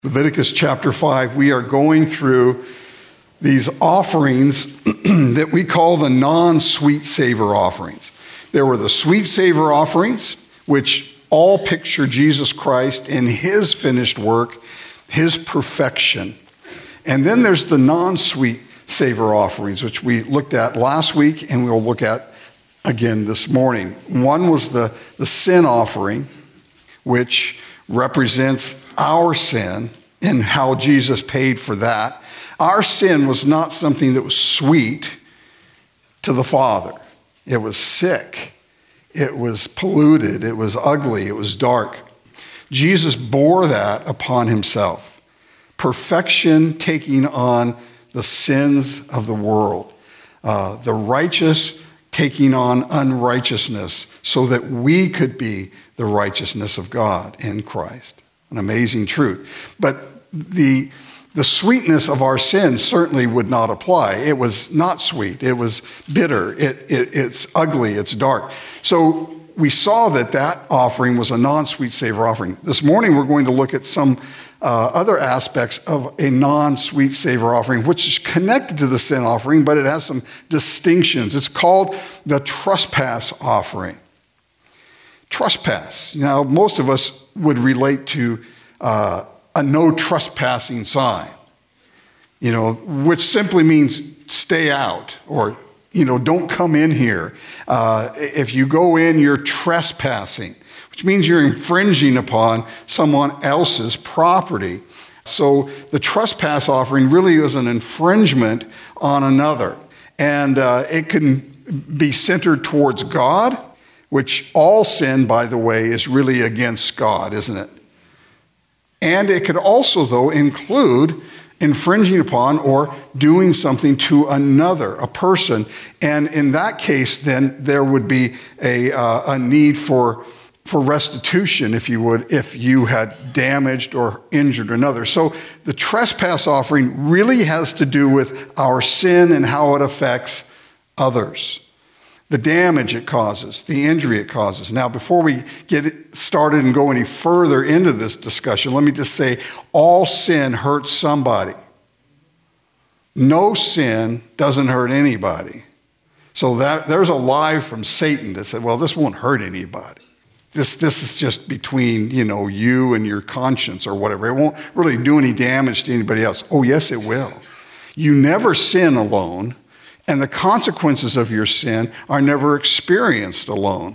Leviticus chapter 5, we are going through these offerings that we call the non-sweet savor offerings. There were the sweet savor offerings, which all picture Jesus Christ in his finished work, his perfection. And then there's the non-sweet savor offerings, which we looked at last week and we'll look at again this morning. One was the sin offering, which represents our sin and how Jesus paid for that. Our sin was not something that was sweet to the Father. It was sick. It was polluted. It was ugly. It was dark. Jesus bore that upon himself. Perfection taking on the sins of the world. The righteous taking on unrighteousness so that we could be the righteousness of God in Christ. An amazing truth. But the sweetness of our sin certainly would not apply. It was not sweet. It was bitter. It's ugly. It's dark. So we saw that offering was a non-sweet savor offering. This morning we're going to look at some other aspects of a non-sweet savor offering, which is connected to the sin offering, but it has some distinctions. It's called the trespass offering. Trespass. Now, most of us would relate to a no trespassing sign, which simply means stay out or, don't come in here. If you go in, you're trespassing, which means you're infringing upon someone else's property. So the trespass offering really is an infringement on another. And it can be centered towards God, which all sin, by the way, is really against God, isn't it? And it could also, though, include infringing upon or doing something to another, a person. And in that case, then there would be a need for restitution, if you would, if you had damaged or injured another. So the trespass offering really has to do with our sin and how it affects others. The damage it causes, the injury it causes. Now, before we get started and go any further into this discussion, let me just say all sin hurts somebody. No sin doesn't hurt anybody. So there's a lie from Satan that said, well, this won't hurt anybody. This is just between, you and your conscience or whatever. It won't really do any damage to anybody else. Oh, yes, it will. You never sin alone. And the consequences of your sin are never experienced alone.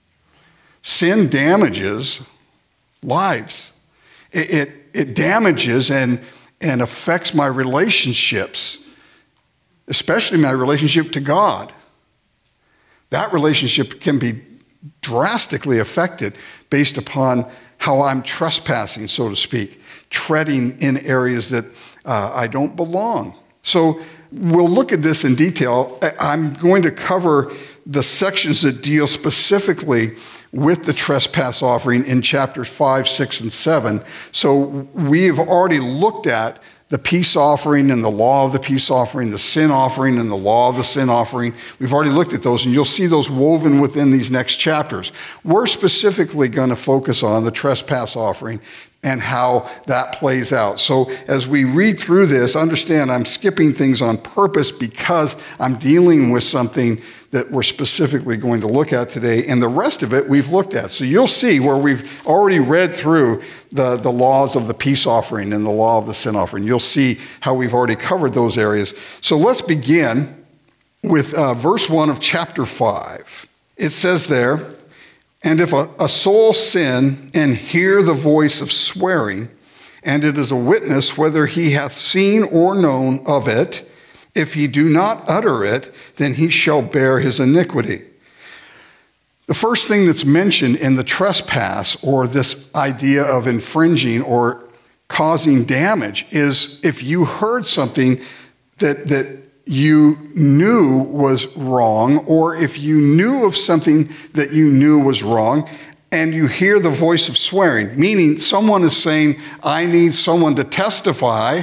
Sin damages lives. It damages and affects my relationships, especially my relationship to God. That relationship can be drastically affected based upon how I'm trespassing, so to speak, treading in areas that I don't belong. So we'll look at this in detail. I'm going to cover the sections that deal specifically with the trespass offering in chapters 5, 6, and 7. So we have already looked at the peace offering and the law of the peace offering, the sin offering and the law of the sin offering. We've already looked at those, and you'll see those woven within these next chapters. We're specifically going to focus on the trespass offering and how that plays out. So as we read through this, understand I'm skipping things on purpose because I'm dealing with something that we're specifically going to look at today, and the rest of it we've looked at. So you'll see where we've already read through the laws of the peace offering and the law of the sin offering. You'll see how we've already covered those areas. So let's begin with verse 1 of chapter 5. It says there, "And if a soul sin and hear the voice of swearing, and it is a witness whether he hath seen or known of it, if he do not utter it, then he shall bear his iniquity." The first thing that's mentioned in the trespass, or this idea of infringing or causing damage, is if you heard something that you knew was wrong, or if you knew of something that you knew was wrong, and you hear the voice of swearing, meaning someone is saying, I need someone to testify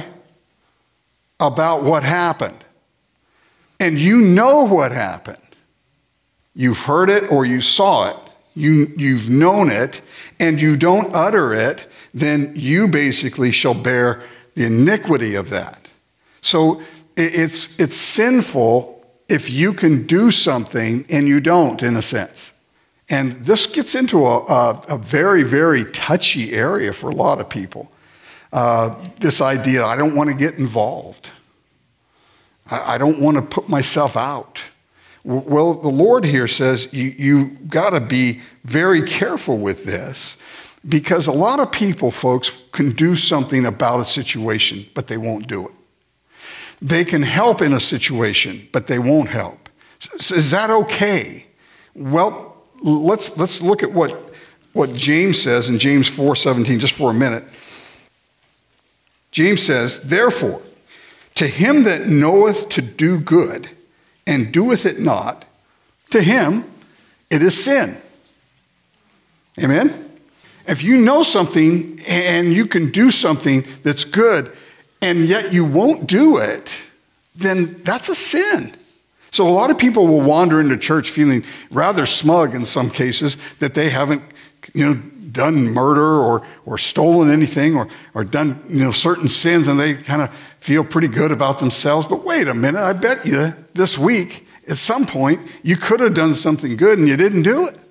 about what happened. And you know what happened. You've heard it or you saw it. you've known it, and you don't utter it, then you basically shall bear the iniquity of that. So it's sinful if you can do something and you don't, in a sense. And this gets into a very, very touchy area for a lot of people. This idea, I don't want to get involved. I don't want to put myself out. Well, the Lord here says you got to be very careful with this, because a lot of people, folks, can do something about a situation, but they won't do it. They can help in a situation, but they won't help. So is that okay? Well, let's look at what James says in James 4:17, just for a minute. James says, therefore, to him that knoweth to do good and doeth it not, to him it is sin. Amen? If you know something and you can do something that's good and yet you won't do it, then that's a sin. So a lot of people will wander into church feeling rather smug in some cases that they haven't, done murder or stolen anything or done, certain sins, and they kind of feel pretty good about themselves. But wait a minute, I bet you this week at some point you could have done something good and you didn't do it.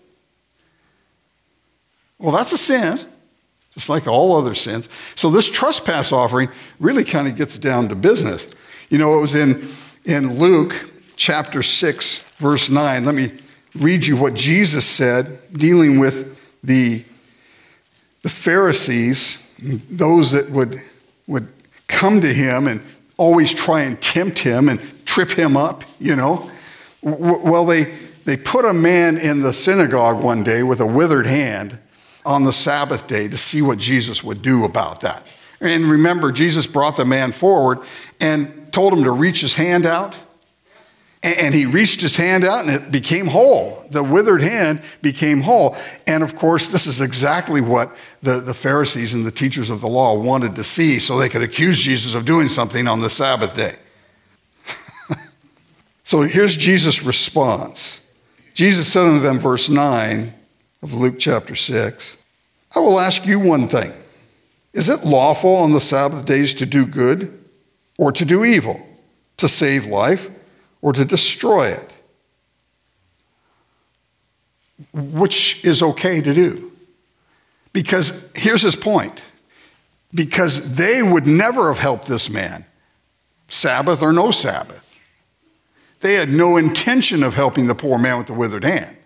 Well, that's a sin, just like all other sins. So this trespass offering really kind of gets down to business. It was in Luke chapter 6, verse 9. Let me read you what Jesus said dealing with the Pharisees, those that would come to him and always try and tempt him and trip him up, Well, they put a man in the synagogue one day with a withered hand on the Sabbath day to see what Jesus would do about that. And remember, Jesus brought the man forward and told him to reach his hand out. And he reached his hand out and it became whole. The withered hand became whole. And of course, this is exactly what the Pharisees and the teachers of the law wanted to see, so they could accuse Jesus of doing something on the Sabbath day. So here's Jesus' response. Jesus said unto them, verse 9 of Luke chapter 6, I will ask you one thing. Is it lawful on the Sabbath days to do good or to do evil, to save life or to destroy it? Which is okay to do? Because here's his point. Because they would never have helped this man, Sabbath or no Sabbath. They had no intention of helping the poor man with the withered hand.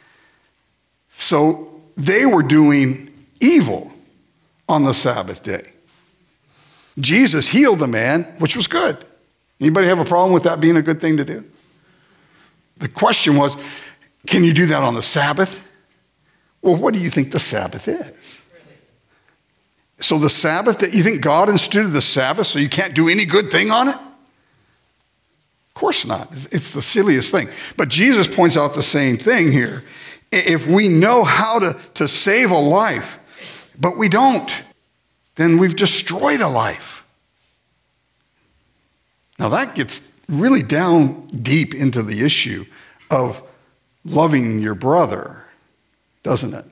So they were doing evil on the Sabbath day. Jesus healed the man, which was good. Anybody have a problem with that being a good thing to do? The question was, can you do that on the Sabbath? Well, what do you think the Sabbath is? So the Sabbath, that you think God instituted the Sabbath so you can't do any good thing on it? Of course not. It's the silliest thing. But Jesus points out the same thing here. If we know how to save a life, but we don't, then we've destroyed a life. Now that gets really down deep into the issue of loving your brother, doesn't it?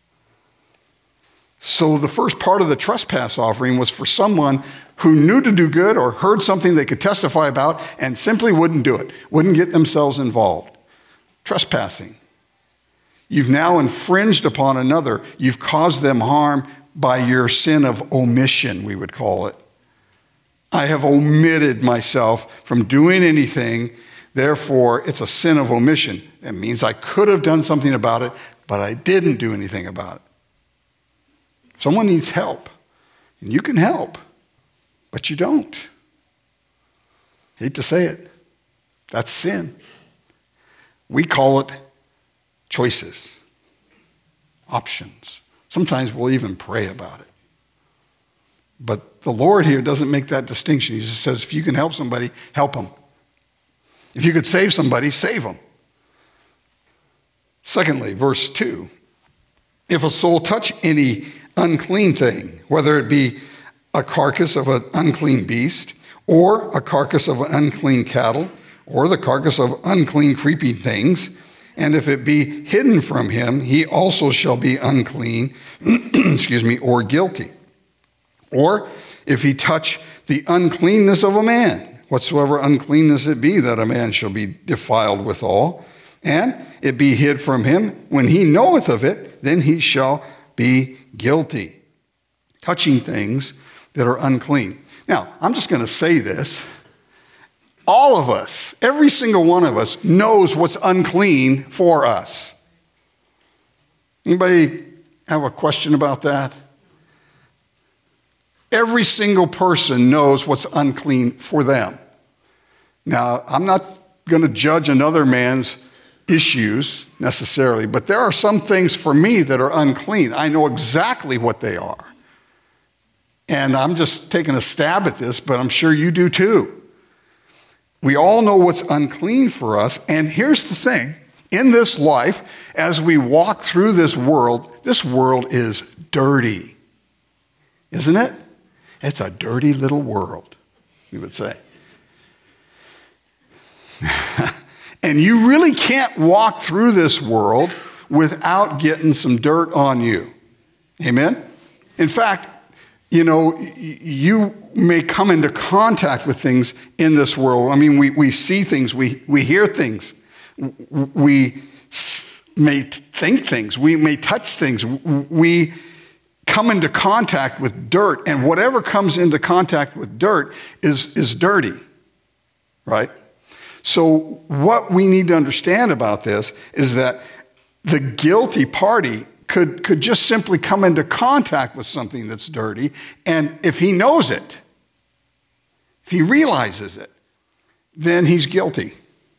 So the first part of the trespass offering was for someone who knew to do good or heard something they could testify about and simply wouldn't do it, wouldn't get themselves involved. Trespassing. You've now infringed upon another. You've caused them harm by your sin of omission, we would call it. I have omitted myself from doing anything, therefore it's a sin of omission. It means I could have done something about it, but I didn't do anything about it. Someone needs help, and you can help, but you don't. Hate to say it. That's sin. We call it choices, options. Sometimes we'll even pray about it. But the Lord here doesn't make that distinction. He just says, if you can help somebody, help them. If you could save somebody, save them. Secondly, verse 2, if a soul touch any unclean thing, whether it be a carcass of an unclean beast, or a carcass of an unclean cattle, or the carcass of unclean creeping things, And if it be hidden from him, he also shall be unclean, or guilty. Or if he touch the uncleanness of a man, whatsoever uncleanness it be, that a man shall be defiled withal, and it be hid from him, when he knoweth of it, then he shall be guilty. Touching things that are unclean. Now, I'm just going to say this. All of us, every single one of us, knows what's unclean for us. Anybody have a question about that? Every single person knows what's unclean for them. Now, I'm not going to judge another man's issues necessarily, but there are some things for me that are unclean. I know exactly what they are. And I'm just taking a stab at this, but I'm sure you do too. We all know what's unclean for us. And here's the thing. In this life, as we walk through this world is dirty. Isn't it? It's a dirty little world, you would say. And you really can't walk through this world without getting some dirt on you. Amen? In fact, you may come into contact with things in this world. I mean, we see things, we hear things, we may think things, we may touch things, we come into contact with dirt, and whatever comes into contact with dirt is dirty, right? So what we need to understand about this is that the guilty party could just simply come into contact with something that's dirty, and if he knows it, if he realizes it, then he's guilty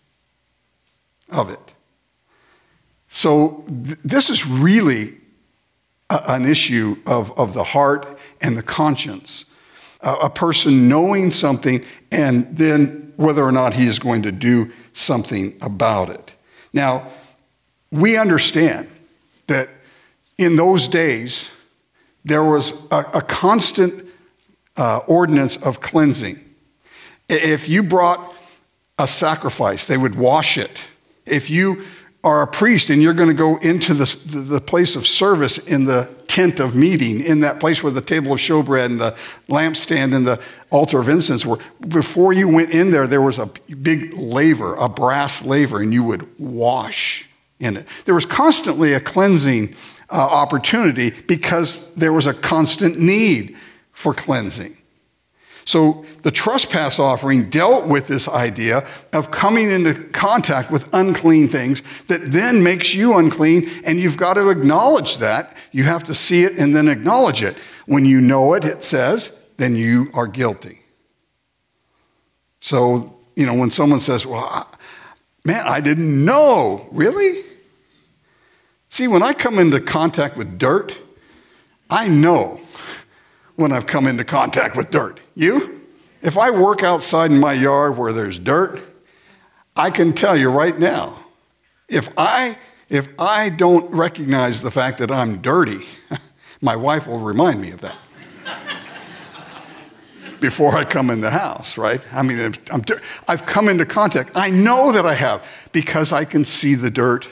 of it. So this is really an issue of the heart and the conscience. A person knowing something and then whether or not he is going to do something about it. Now, we understand that in those days, there was a constant ordinance of cleansing. If you brought a sacrifice, they would wash it. If you are a priest and you're going to go into the place of service in the tent of meeting, in that place where the table of showbread and the lampstand and the altar of incense were, before you went in there, there was a big laver, a brass laver, and you would wash in it. There was constantly a cleansing opportunity because there was a constant need for cleansing. So the trespass offering dealt with this idea of coming into contact with unclean things that then makes you unclean, and you've got to acknowledge that. You have to see it and then acknowledge it. When you know it, it says, then you are guilty. So, when someone says, well, man, I didn't know. Really? See, when I come into contact with dirt, I know when I've come into contact with dirt. You? If I work outside in my yard where there's dirt, I can tell you right now, if I don't recognize the fact that I'm dirty, my wife will remind me of that before I come in the house, right? I mean, I've come into contact. I know that I have because I can see the dirt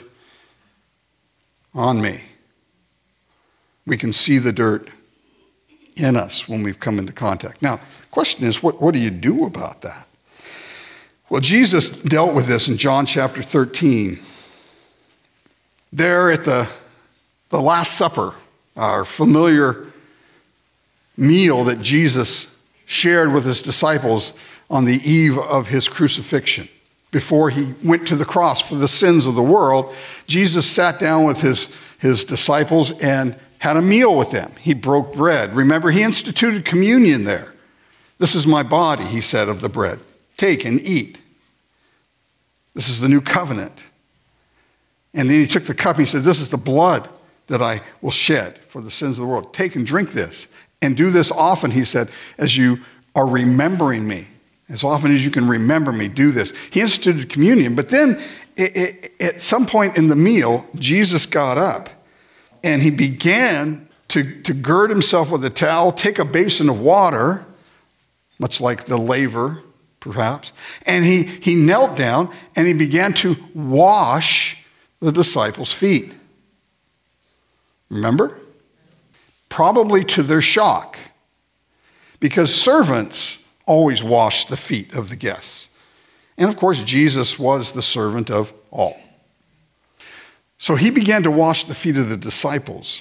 on me. We can see the dirt in us when we've come into contact. Now, the question is, what do you do about that? Well, Jesus dealt with this in John chapter 13. There at the Last Supper, our familiar meal that Jesus shared with his disciples on the eve of his crucifixion. Before he went to the cross for the sins of the world, Jesus sat down with his disciples and had a meal with them. He broke bread. Remember, he instituted communion there. This is my body, he said, of the bread. Take and eat. This is the new covenant. And then he took the cup and he said, this is the blood that I will shed for the sins of the world. Take and drink this. And do this often, he said, as you are remembering me. As often as you can remember me, do this. He instituted communion. But then at some point in the meal, Jesus got up and he began to gird himself with a towel, take a basin of water, much like the laver, perhaps, and he knelt down and he began to wash the disciples' feet. Remember? Probably to their shock, because servants always wash the feet of the guests. And of course, Jesus was the servant of all. So he began to wash the feet of the disciples.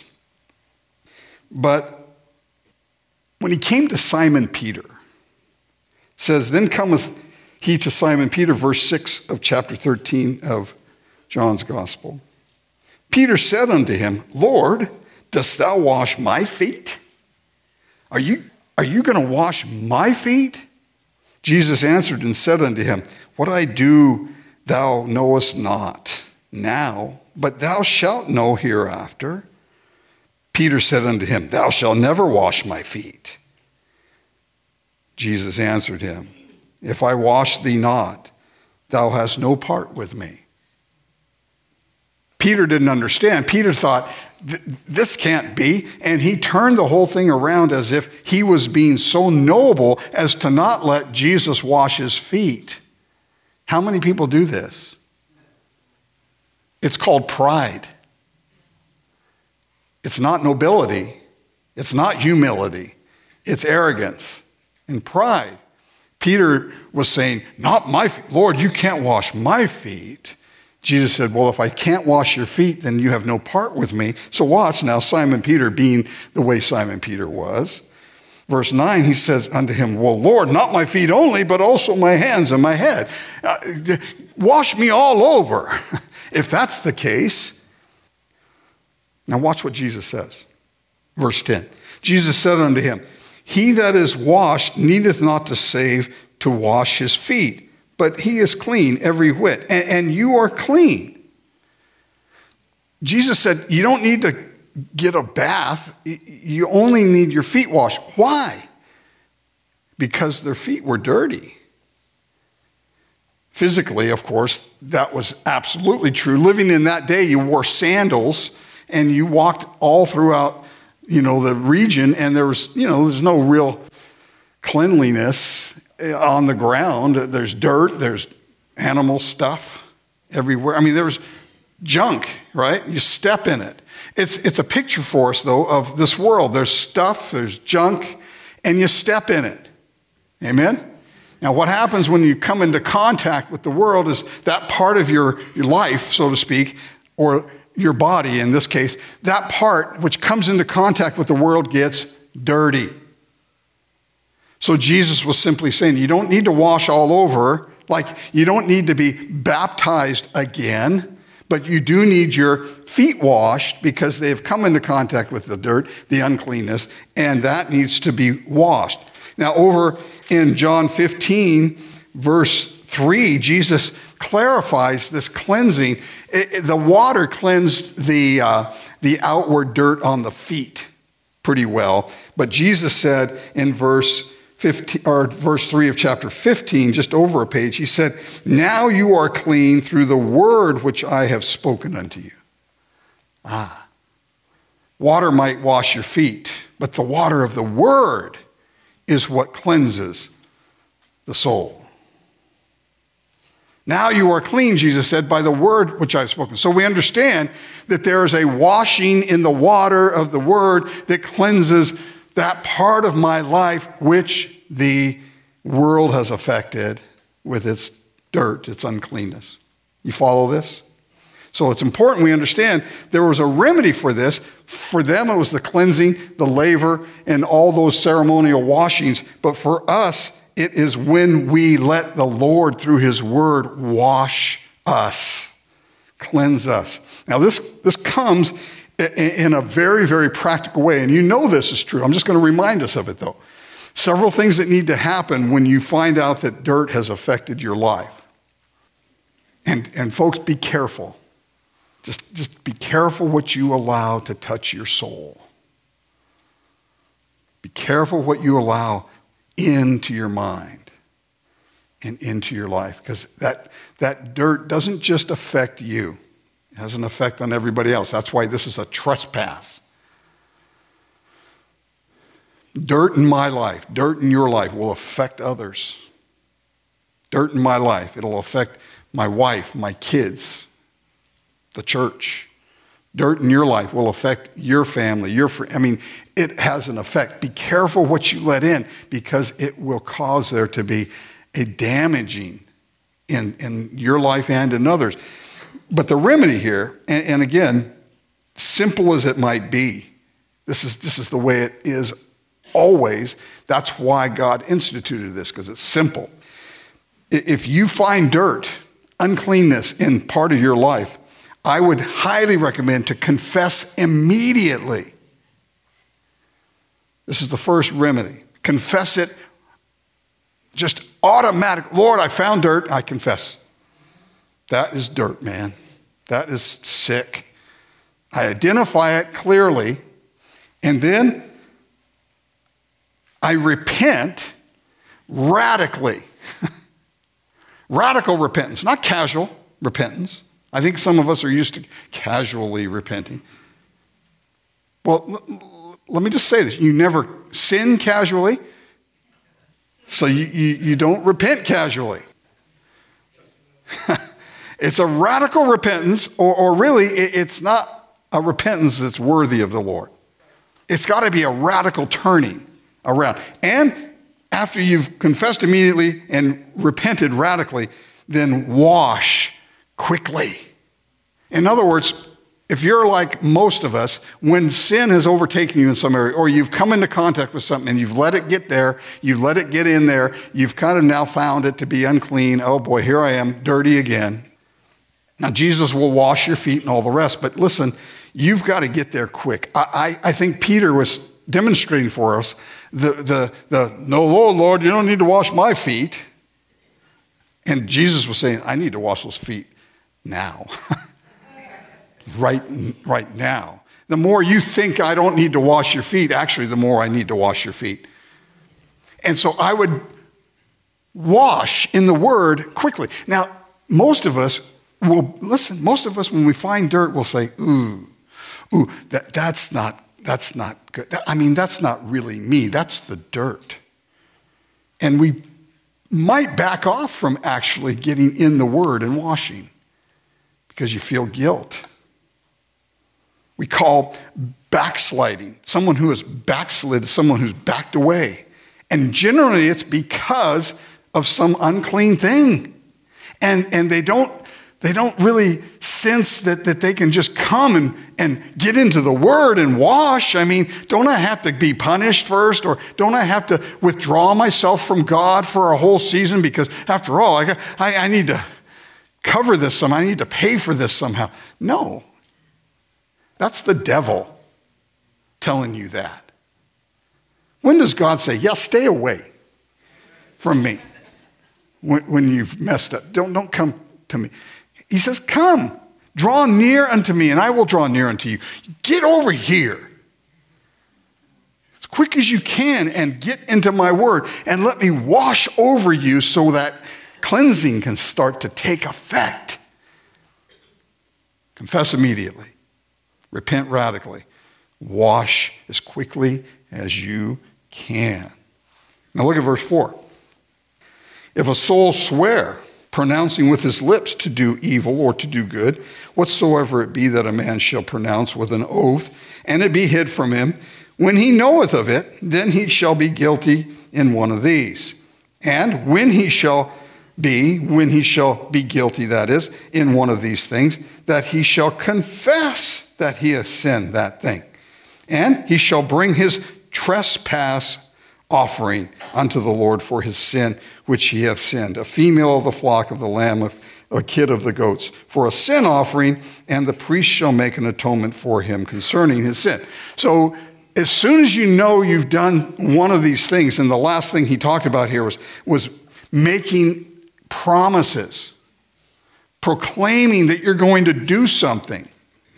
But when he came to Simon Peter, it says, then cometh he to Simon Peter, verse 6 of chapter 13 of John's Gospel. Peter said unto him, Lord, dost thou wash my feet? Are you going to wash my feet? Jesus answered and said unto him, what I do thou knowest not now, but thou shalt know hereafter. Peter said unto him, thou shalt never wash my feet. Jesus answered him, if I wash thee not, thou hast no part with me. Peter didn't understand. Peter thought, this can't be. And he turned the whole thing around as if he was being so noble as to not let Jesus wash his feet. How many people do this? It's called pride. It's not nobility. It's not humility. It's arrogance and pride. Peter was saying, not my feet. Lord, you can't wash my feet. Jesus said, well, if I can't wash your feet, then you have no part with me. So watch now, Simon Peter being the way Simon Peter was. Verse 9, he says unto him, well, Lord, not my feet only, but also my hands and my head. Wash me all over. If that's the case. Now watch what Jesus says. Verse 10, Jesus said unto him, he that is washed needeth not to save to wash his feet, but he is clean every whit, and you are clean. Jesus said, you don't need to get a bath. You only need your feet washed. Why? Because their feet were dirty. Physically, of course, that was absolutely true. Living in that day, you wore sandals, and you walked all throughout, the region, and there's no real cleanliness on the ground. There's dirt, there's animal stuff everywhere. I mean, there's junk, right? You step in it. It's a picture for us, though, of this world. There's stuff, there's junk, and you step in it. Amen? Now, what happens when you come into contact with the world is that part of your life, so to speak, or your body in this case, that part which comes into contact with the world gets dirty. So Jesus was simply saying, you don't need to wash all over, like you don't need to be baptized again, but you do need your feet washed because they've come into contact with the dirt, the uncleanness, and that needs to be washed. Now over in John 15, verse 3, Jesus clarifies this cleansing. The water cleansed the outward dirt on the feet pretty well, but Jesus said in verse 3 of chapter 15, just over a page, he said, now you are clean through the word which I have spoken unto you. Water might wash your feet, but the water of the word is what cleanses the soul. Now you are clean, Jesus said, by the word which I have spoken. So we understand that there is a washing in the water of the word that cleanses that part of my life which the world has affected with its dirt, its uncleanness. You follow this? So it's important we understand there was a remedy for this. For them, it was the cleansing, the laver, and all those ceremonial washings. But for us, it is when we let the Lord, through his word, wash us, cleanse us. Now, this comes in a very, very practical way. And you know this is true. I'm just going to remind us of it, though. Several things that need to happen when you find out that dirt has affected your life. And folks, be careful. Just be careful what you allow to touch your soul. Be careful what you allow into your mind and into your life, because that dirt doesn't just affect you. It has an effect on everybody else. That's why this is a trespass. Dirt in my life, dirt in your life will affect others. Dirt in my life, it'll affect my wife, my kids. the church. Dirt in your life will affect your family, it has an effect. Be careful what you let in because it will cause there to be a damaging in your life and in others. But the remedy here, and again, simple as it might be, this is the way it is always. That's why God instituted this, because it's simple. If you find dirt, uncleanness in part of your life, I would highly recommend to confess immediately. This is the first remedy. Confess it just automatic. Lord, I found dirt, I confess. That is dirt, man. That is sick. I identify it clearly, and then I repent radically. Radical repentance, not casual repentance. I think some of us are used to casually repenting. Well, let me just say this. You never sin casually, so you don't repent casually. It's a radical repentance, or really, it's not a repentance that's worthy of the Lord. It's got to be a radical turning around. And after you've confessed immediately and repented radically, then wash quickly. In other words, if you're like most of us, when sin has overtaken you in some area, or you've come into contact with something and you've let it get there, you've let it get in there, you've kind of now found it to be unclean. Oh boy, here I am, dirty again. Now Jesus will wash your feet and all the rest, but listen, you've got to get there quick. I think Peter was demonstrating for us the no, Lord, you don't need to wash my feet. And Jesus was saying, I need to wash those feet now. right now. The more you think I don't need to wash your feet, actually, the more I need to wash your feet. And so I would wash in the Word quickly. Now, most of us when we find dirt, we'll say, ooh, that's not good. That's not really me. That's the dirt. And we might back off from actually getting in the Word and washing because you feel guilt. We call backsliding. Someone who is backslid, someone who's backed away. And generally it's because of some unclean thing. And they don't really sense that they can just come and get into the Word and wash. Don't I have to be punished first? Or don't I have to withdraw myself from God for a whole season? Because after all, I need to cover this somehow. I need to pay for this somehow. No. That's the devil telling you that. When does God say, yeah, stay away from me when you've messed up? Don't come to me. He says, come, draw near unto me, and I will draw near unto you. Get over here as quick as you can and get into my Word and let me wash over you so that cleansing can start to take effect. Confess immediately. Repent radically. Wash as quickly as you can. Now look at verse 4. If a soul swear, pronouncing with his lips to do evil or to do good, whatsoever it be that a man shall pronounce with an oath, and it be hid from him, when he knoweth of it, then he shall be guilty in one of these. And when he shall be guilty, that is, in one of these things, that he shall confess that he hath sinned that thing. And he shall bring his trespass offering unto the Lord for his sin which he hath sinned, a female of the flock of the lamb, a kid of the goats, for a sin offering, and the priest shall make an atonement for him concerning his sin. So as soon as you know you've done one of these things, and the last thing he talked about here was making promises, proclaiming that you're going to do something,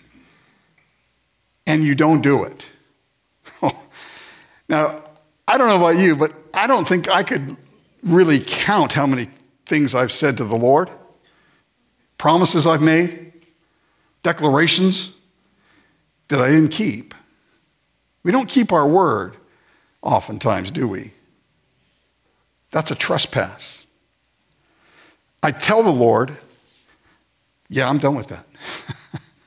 and you don't do it. Now, I don't know about you, but I don't think I could really count how many things I've said to the Lord, promises I've made, declarations that I didn't keep. We don't keep our word oftentimes, do we? That's a trespass. I tell the Lord, yeah, I'm done with that.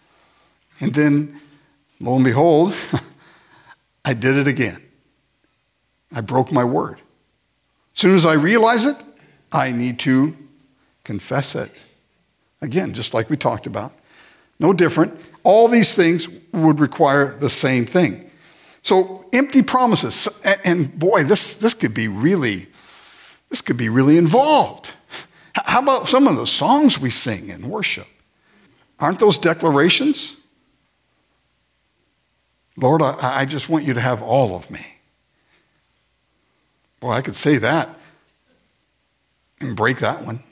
And then, lo and behold, I did it again. I broke my word. As soon as I realize it, I need to confess it. Again, just like we talked about. No different. All these things would require the same thing. So empty promises. And boy, this could be really involved. How about some of the songs we sing in worship? Aren't those declarations? Lord, I just want you to have all of me. Boy, I could say that and break that one.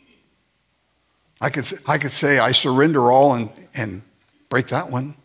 I could say I surrender all and break that one.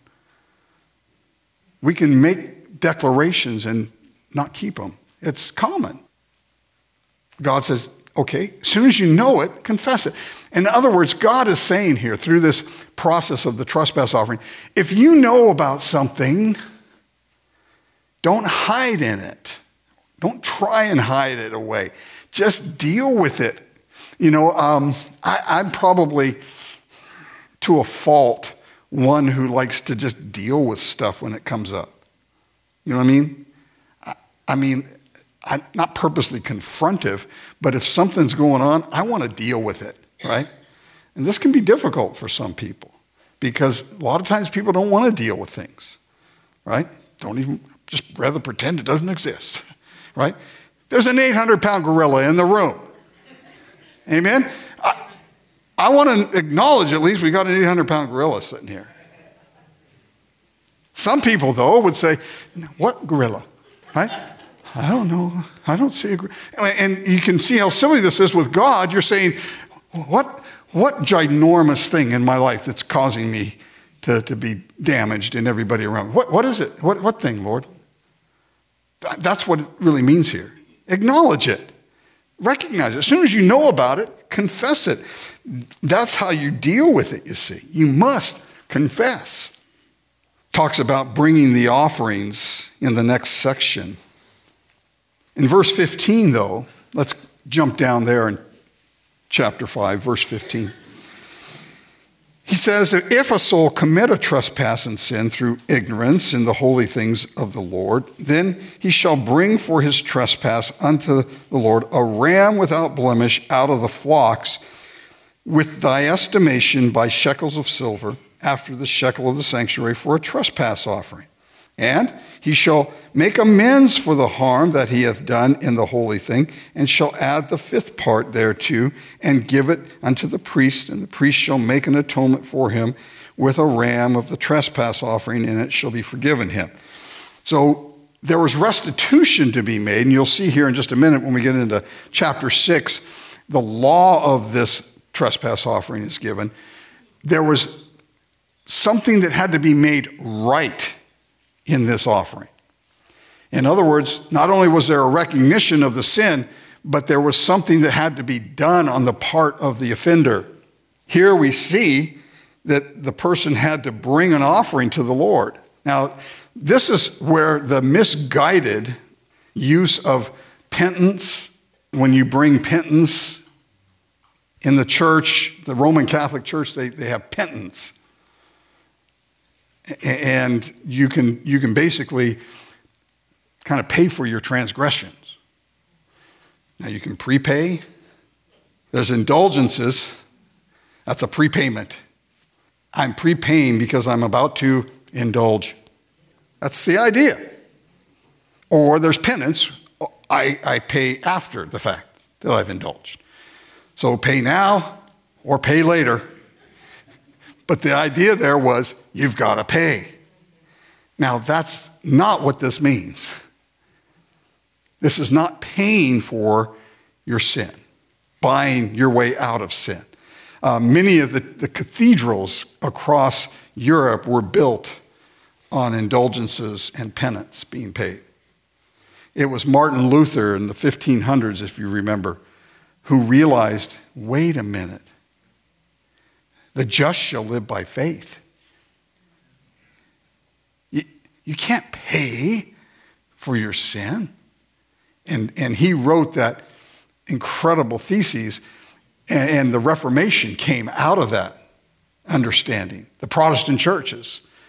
We can make declarations and not keep them. It's common. God says, okay, as soon as you know it, confess it. In other words, God is saying here through this process of the trespass offering, if you know about something, don't hide in it. Don't try and hide it away. Just deal with it. You know, I'm probably, to a fault, one who likes to just deal with stuff when it comes up. You know what I mean? I'm not purposely confrontive, but if something's going on, I want to deal with it, right? And this can be difficult for some people because a lot of times people don't want to deal with things, right? Don't even, just rather pretend it doesn't exist, right? There's an 800-pound gorilla in the room. Amen? I want to acknowledge at least we got an 800-pound gorilla sitting here. Some people, though, would say, what gorilla, right? I don't know. I don't see a gorilla. And you can see how silly this is with God. You're saying, what ginormous thing in my life that's causing me to be damaged and everybody around me? What is it? What thing, Lord? That's what it really means here. Acknowledge it. Recognize it. As soon as you know about it, confess it. That's how you deal with it, you see. You must confess. Talks about bringing the offerings in the next section. In verse 15, though, let's jump down there in chapter 5, verse 15. He says, if a soul commit a trespass and sin through ignorance in the holy things of the Lord, then he shall bring for his trespass unto the Lord a ram without blemish out of the flocks, with thy estimation by shekels of silver, after the shekel of the sanctuary, for a trespass offering. And he shall make amends for the harm that he hath done in the holy thing, and shall add the 5th part thereto, and give it unto the priest, and the priest shall make an atonement for him with a ram of the trespass offering, and it shall be forgiven him. So there was restitution to be made, and you'll see here in just a minute when we get into chapter 6, the law of this trespass offering is given. There was something that had to be made right in this offering. In other words, not only was there a recognition of the sin, but there was something that had to be done on the part of the offender. Here we see that the person had to bring an offering to the Lord. Now, this is where the misguided use of penance, when you bring penance in the church, the Roman Catholic Church, they have penance. And you can basically kind of pay for your transgressions. Now you can prepay. There's indulgences. That's a prepayment. I'm prepaying because I'm about to indulge. That's the idea. Or there's penance. I pay after the fact that I've indulged. So pay now or pay later. But the idea there was, you've got to pay. Now, that's not what this means. This is not paying for your sin, buying your way out of sin. Many of the cathedrals across Europe were built on indulgences and penance being paid. It was Martin Luther in the 1500s, if you remember, who realized, wait a minute. The just shall live by faith. You can't pay for your sin. And he wrote that incredible theses, and the Reformation came out of that understanding. The Protestant churches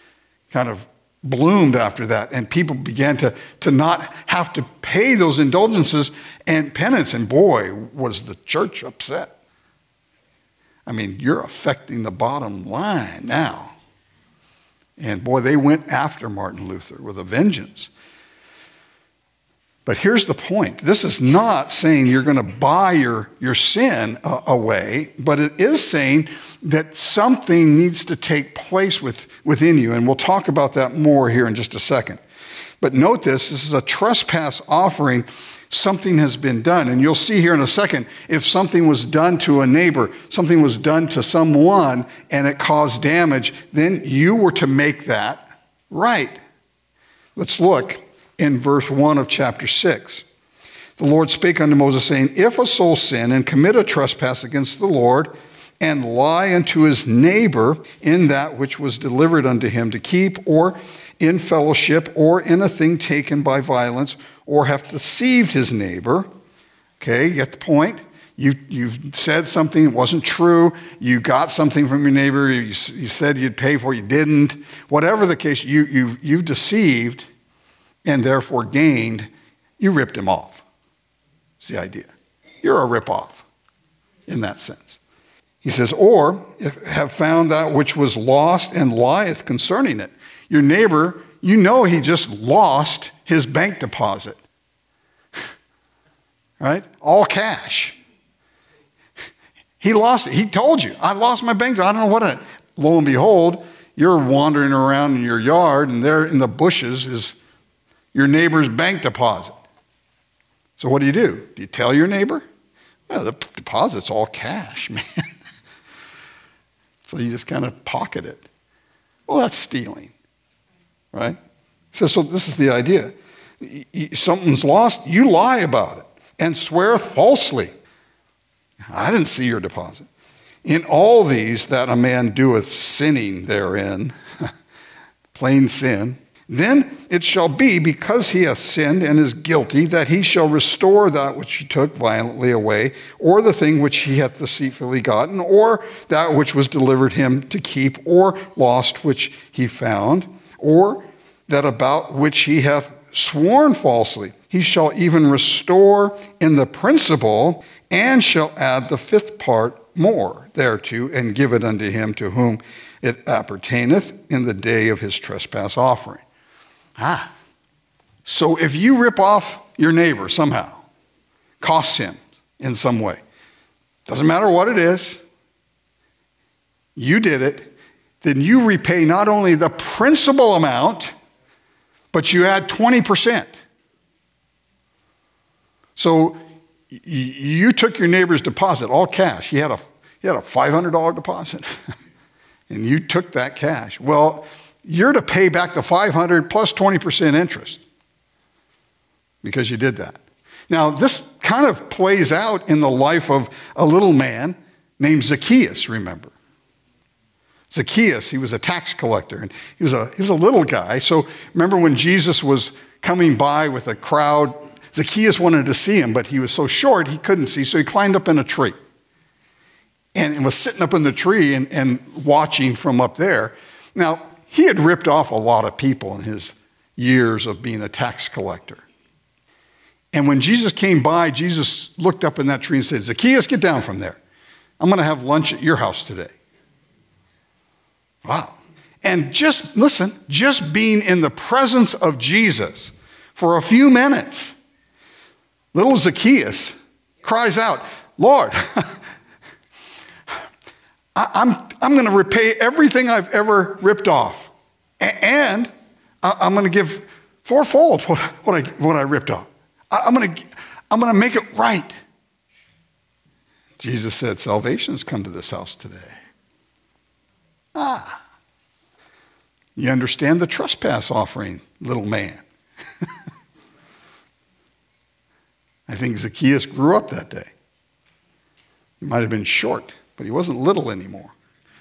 kind of bloomed after that, and people began to not have to pay those indulgences and penance. And boy, was the church upset. I mean, you're affecting the bottom line now. And boy, they went after Martin Luther with a vengeance. But here's the point. This is not saying you're going to buy your sin away, but it is saying that something needs to take place within you. And we'll talk about that more here in just a second. But note this is a trespass offering. Something has been done. And you'll see here in a second, if something was done to a neighbor, something was done to someone, and it caused damage, then you were to make that right. Let's look in verse 1 of chapter 6. The Lord spake unto Moses, saying, If a soul sin and commit a trespass against the Lord, and lie unto his neighbor in that which was delivered unto him to keep, or in fellowship, or in a thing taken by violence, or have deceived his neighbor. Okay, you get the point? You've said something that wasn't true. You got something from your neighbor. You said you'd pay for it. You didn't. Whatever the case, you've deceived and therefore gained. You ripped him off. That's the idea. You're a rip-off in that sense. He says, or have found that which was lost and lieth concerning it. Your neighbor, you know he just lost his bank deposit. Right? All cash. He lost it. He told you, I lost my bank deposit. I don't know what lo and behold, you're wandering around in your yard, and there in the bushes is your neighbor's bank deposit. So what do? Do you tell your neighbor? Well, the deposit's all cash, man. So you just kind of pocket it. Well, that's stealing, right? So this is the idea. Something's lost, you lie about it and sweareth falsely. I didn't see your deposit. In all these that a man doeth sinning therein, plain sin, then it shall be, because he hath sinned and is guilty, that he shall restore that which he took violently away, or the thing which he hath deceitfully gotten, or that which was delivered him to keep, or lost which he found, or that about which he hath sworn falsely. He shall even restore in the principal, and shall add the fifth part more thereto, and give it unto him to whom it appertaineth in the day of his trespass offering. So if you rip off your neighbor somehow, costs him in some way, doesn't matter what it is, you did it, then you repay not only the principal amount, but you add 20%. So you took your neighbor's deposit, all cash. He had a $500 deposit, and you took that cash. Well, you're to pay back the $500 plus 20% interest because you did that. Now, this kind of plays out in the life of a little man named Zacchaeus, remember. Zacchaeus, he was a tax collector, and he was a little guy. So remember when Jesus was coming by with a crowd, Zacchaeus wanted to see him, but he was so short he couldn't see, so he climbed up in a tree and was sitting up in the tree and watching from up there. Now, he had ripped off a lot of people in his years of being a tax collector. And when Jesus came by, Jesus looked up in that tree and said, Zacchaeus, get down from there. I'm going to have lunch at your house today. Wow. And just being in the presence of Jesus for a few minutes, little Zacchaeus cries out, Lord, I'm going to repay everything I've ever ripped off. And I'm going to give fourfold what I ripped off. I'm going to make it right. Jesus said, salvation has come to this house today. You understand the trespass offering, little man. I think Zacchaeus grew up that day. He might have been short, but he wasn't little anymore.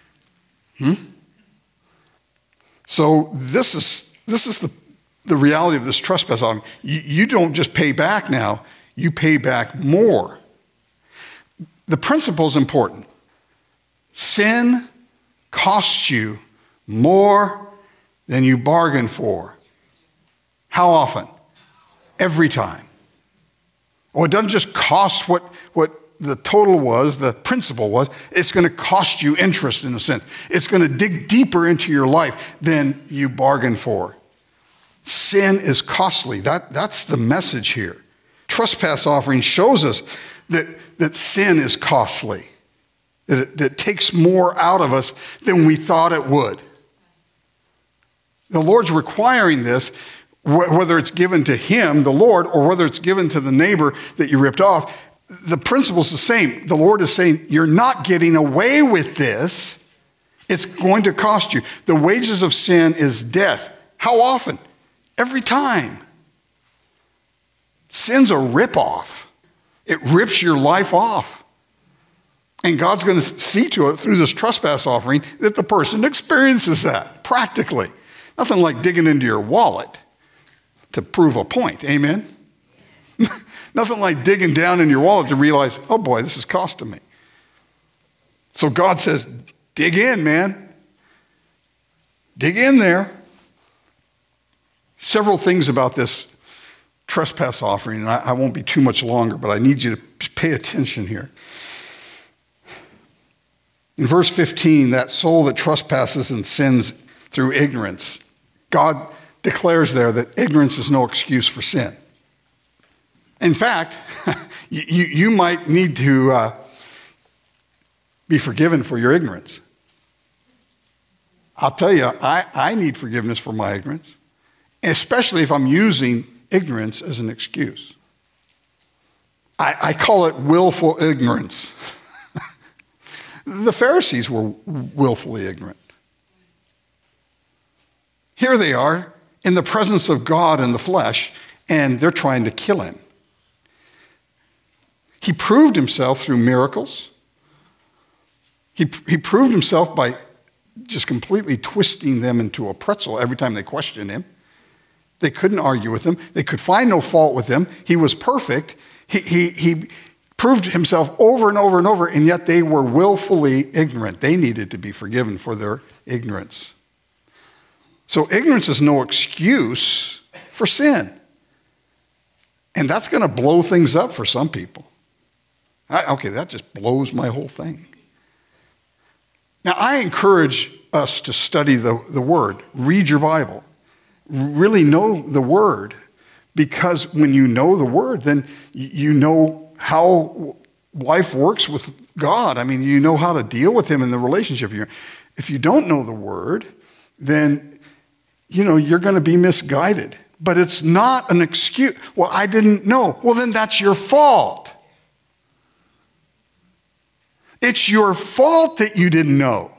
So this is the reality of this trespass offering. You don't just pay back now, you pay back more. The principle is important. Sin costs you more than you bargained for. How often? Every time. Well, it doesn't just cost what the total was, the principal was. It's going to cost you interest in a sense. It's going to dig deeper into your life than you bargained for. Sin is costly. That's the message here. Trespass offering shows us that sin is costly. That it takes more out of us than we thought it would. The Lord's requiring this, whether it's given to him, the Lord, or whether it's given to the neighbor that you ripped off. The principle's the same. The Lord is saying, you're not getting away with this. It's going to cost you. The wages of sin is death. How often? Every time. Sin's a ripoff. It rips your life off. And God's going to see to it through this trespass offering that the person experiences that practically. Nothing like digging into your wallet to prove a point. Amen? Nothing like digging down in your wallet to realize, oh boy, this is costing me. So God says, dig in, man. Dig in there. Several things about this trespass offering, and I won't be too much longer, but I need you to pay attention here. In verse 15, that soul that trespasses and sins through ignorance, God declares there that ignorance is no excuse for sin. In fact, you might need to be forgiven for your ignorance. I'll tell you, I need forgiveness for my ignorance, especially if I'm using ignorance as an excuse. I call it willful ignorance. The Pharisees were willfully ignorant. Here they are in the presence of God in the flesh, and they're trying to kill him. He proved himself through miracles. He proved himself by just completely twisting them into a pretzel every time they questioned him. They couldn't argue with him. They could find no fault with him. He was perfect. He proved himself over and over and over, and yet they were willfully ignorant. They needed to be forgiven for their ignorance. So ignorance is no excuse for sin. And that's going to blow things up for some people. Okay, that just blows my whole thing. Now, I encourage us to study the Word. Read your Bible. Really know the Word. Because when you know the Word, then you know how life works with God. I mean, you know how to deal with him in the relationship. If you don't know the Word, then, you're going to be misguided. But it's not an excuse. Well, I didn't know. Well, then that's your fault. It's your fault that you didn't know.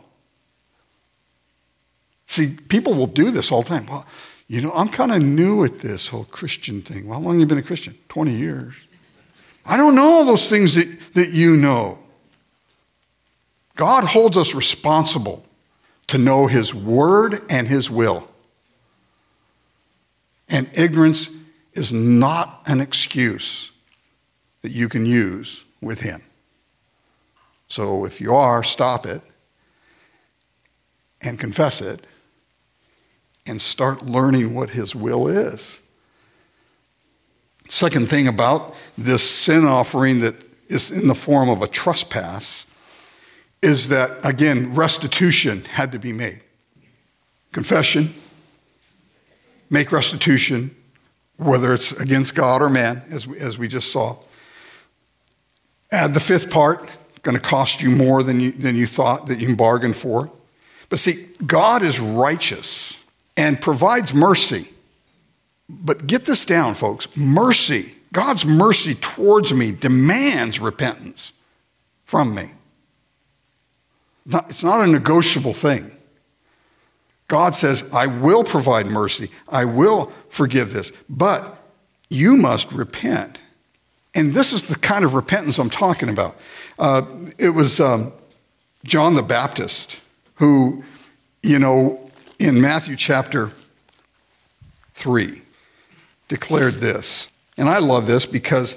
See, people will do this all the time. Well, I'm kind of new at this whole Christian thing. Well, how long have you been a Christian? 20 years. I don't know all those things that you know. God holds us responsible to know his word and his will. And ignorance is not an excuse that you can use with him. So if you are, stop it and confess it and start learning what his will is. Second thing about this sin offering that is in the form of a trespass is that, again, restitution had to be made. Confession, make restitution, whether it's against God or man, as we just saw. Add the fifth part, going to cost you more than you thought that you bargained for. But see, God is righteous and provides mercy. But get this down, folks. Mercy, God's mercy towards me demands repentance from me. It's not a negotiable thing. God says, I will provide mercy. I will forgive this. But you must repent. And this is the kind of repentance I'm talking about. It was John the Baptist who, in Matthew chapter 3, declared this. And I love this because,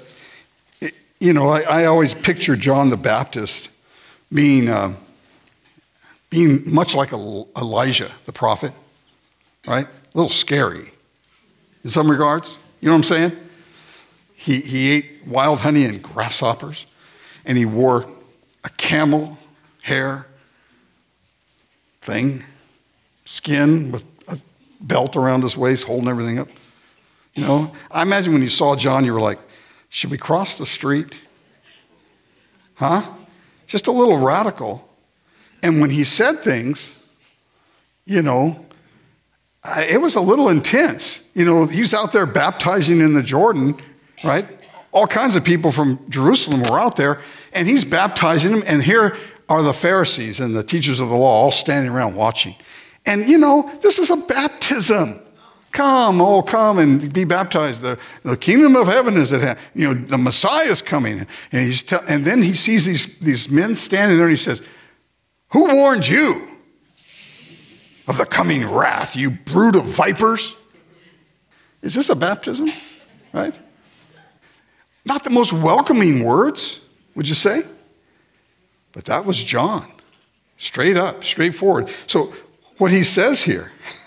I always picture John the Baptist being much like Elijah, the prophet. right? A little scary in some regards. You know what I'm saying? He ate wild honey and grasshoppers, and he wore a camel hair thing, skin with a belt around his waist, holding everything up. You know, I imagine when you saw John, you were like, should we cross the street? Huh? Just a little radical. And when he said things, you know, it was a little intense. You know, he's out there baptizing in the Jordan, right? All kinds of people from Jerusalem were out there, and he's baptizing them, and here are the Pharisees and the teachers of the law all standing around watching. And, you know, this is a baptism. Come and be baptized. The kingdom of heaven is at hand. You know, the Messiah is coming. And then he sees these men standing there, and he says, who warned you of the coming wrath, you brood of vipers? Is this a baptism? Right? Not the most welcoming words, would you say? But that was John. Straight up, straightforward. So what he says here,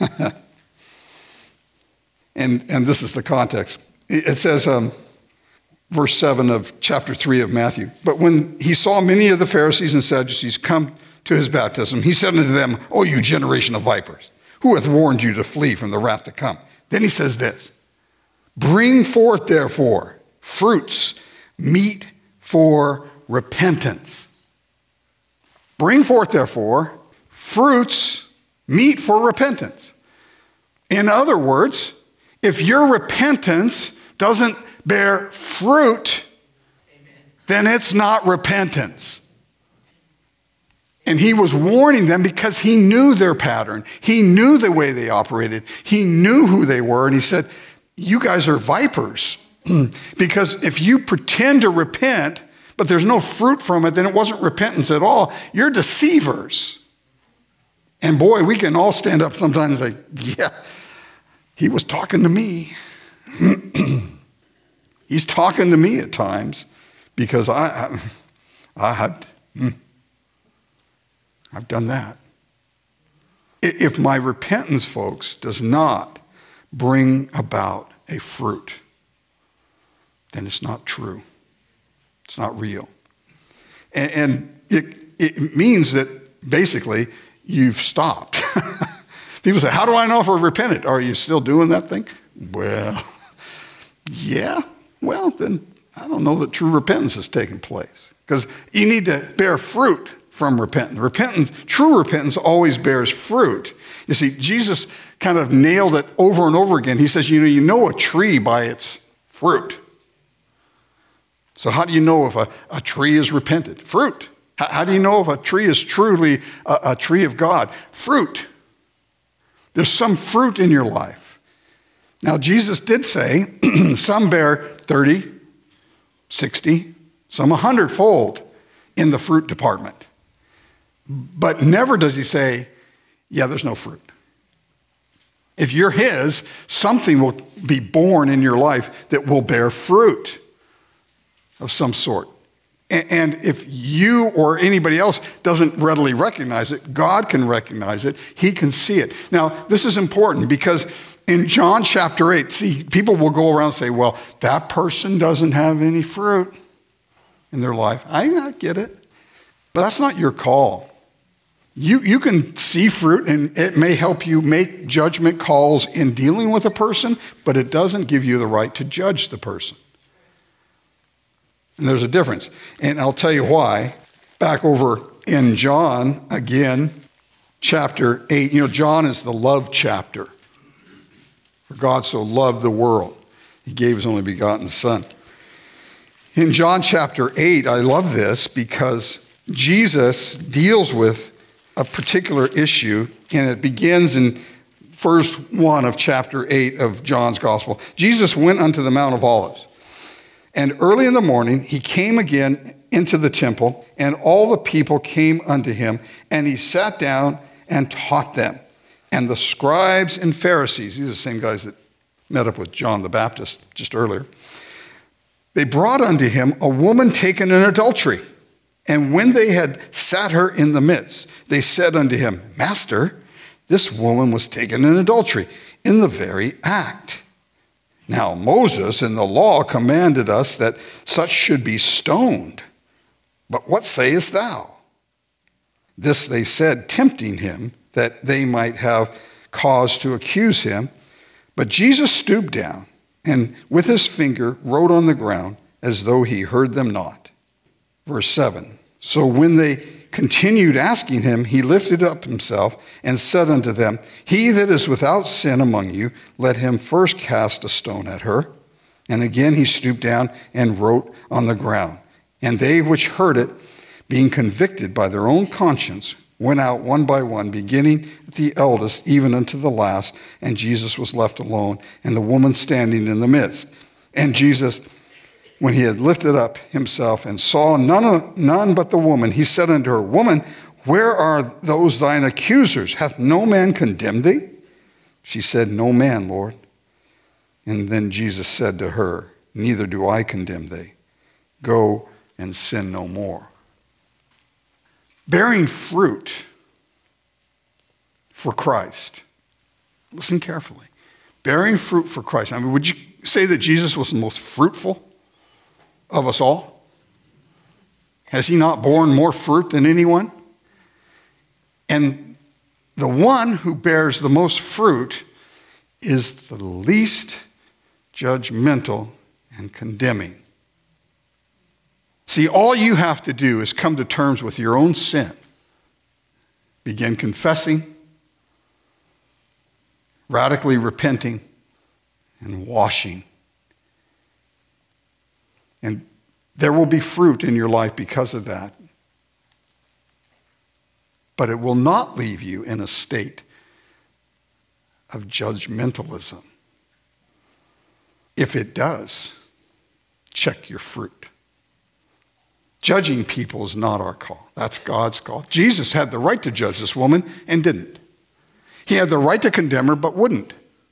and this is the context. It says, verse 7 of chapter 3 of Matthew, but when he saw many of the Pharisees and Sadducees come to his baptism, he said unto them, O you generation of vipers, who hath warned you to flee from the wrath to come? Then he says this, bring forth therefore fruits, meet for repentance. Bring forth therefore fruits, meet for repentance. In other words, if your repentance doesn't bear fruit, then it's not repentance. And he was warning them because he knew their pattern. He knew the way they operated. He knew who they were. And he said, you guys are vipers. Because if you pretend to repent, but there's no fruit from it, then it wasn't repentance at all. You're deceivers. And boy, we can all stand up sometimes and say, yeah, he was talking to me. He's talking to me at times because I've done that. If my repentance, folks, does not bring about a fruit, then it's not true. It's not real. And it means that basically you've stopped. People say, how do I know if I repented? Are you still doing that thing? Well, yeah. Well, then I don't know that true repentance has taken place. Because you need to bear fruit from repentance. True repentance always bears fruit. You see, Jesus kind of nailed it over and over again. He says, you know a tree by its fruit. So how do you know if a tree is repented? Fruit. How do you know if a tree is truly a tree of God? Fruit. There's some fruit in your life. Now, Jesus did say, some bear 30, 60, some 100-fold in the fruit department. But never does he say, yeah, there's no fruit. If you're his, something will be born in your life that will bear fruit of some sort. And if you or anybody else doesn't readily recognize it, God can recognize it. He can see it. Now, this is important because in John chapter 8, see, people will go around and say, well, that person doesn't have any fruit in their life. I get it. But that's not your call. You can see fruit, and it may help you make judgment calls in dealing with a person, but it doesn't give you the right to judge the person. And there's a difference. And I'll tell you why. Back over in John, again, chapter 8. You know, John is the love chapter. For God so loved the world, he gave his only begotten Son. In John chapter 8, I love this because Jesus deals with a particular issue, and it begins in verse 1 of chapter 8 of John's Gospel. Jesus went unto the Mount of Olives. And early in the morning, he came again into the temple, and all the people came unto him, and he sat down and taught them. And the scribes and Pharisees, these are the same guys that met up with John the Baptist just earlier, they brought unto him a woman taken in adultery. And when they had sat her in the midst, they said unto him, Master, This woman was taken in adultery in the very act. Now Moses in the law commanded us that such should be stoned. But what sayest thou?" This they said, tempting him, that they might have cause to accuse him. But Jesus stooped down and with his finger wrote on the ground as though he heard them not. Verse 7, "So when they continued asking him, he lifted up himself and said unto them, He that is without sin among you, let him first cast a stone at her. And again he stooped down and wrote on the ground. And they which heard it, being convicted by their own conscience, went out one by one, beginning at the eldest, even unto the last. And Jesus was left alone, and the woman standing in the midst. And Jesus, when he had lifted up himself and saw none but the woman, he said unto her, Woman, where are those thine accusers? Hath no man condemned thee? She said, No man, Lord. And then Jesus said to her, Neither do I condemn thee. Go and sin no more. Bearing fruit for Christ. Listen carefully. Bearing fruit for Christ. I mean, would you say that Jesus was the most fruitful of us all? Has he not borne more fruit than anyone? And the one who bears the most fruit is the least judgmental and condemning. See, all you have to do is come to terms with your own sin. Begin confessing, radically repenting, and washing. And there will be fruit in your life because of that. But it will not leave you in a state of judgmentalism. If it does, check your fruit. Judging people is not our call. That's God's call. Jesus had the right to judge this woman and didn't. He had the right to condemn her but wouldn't.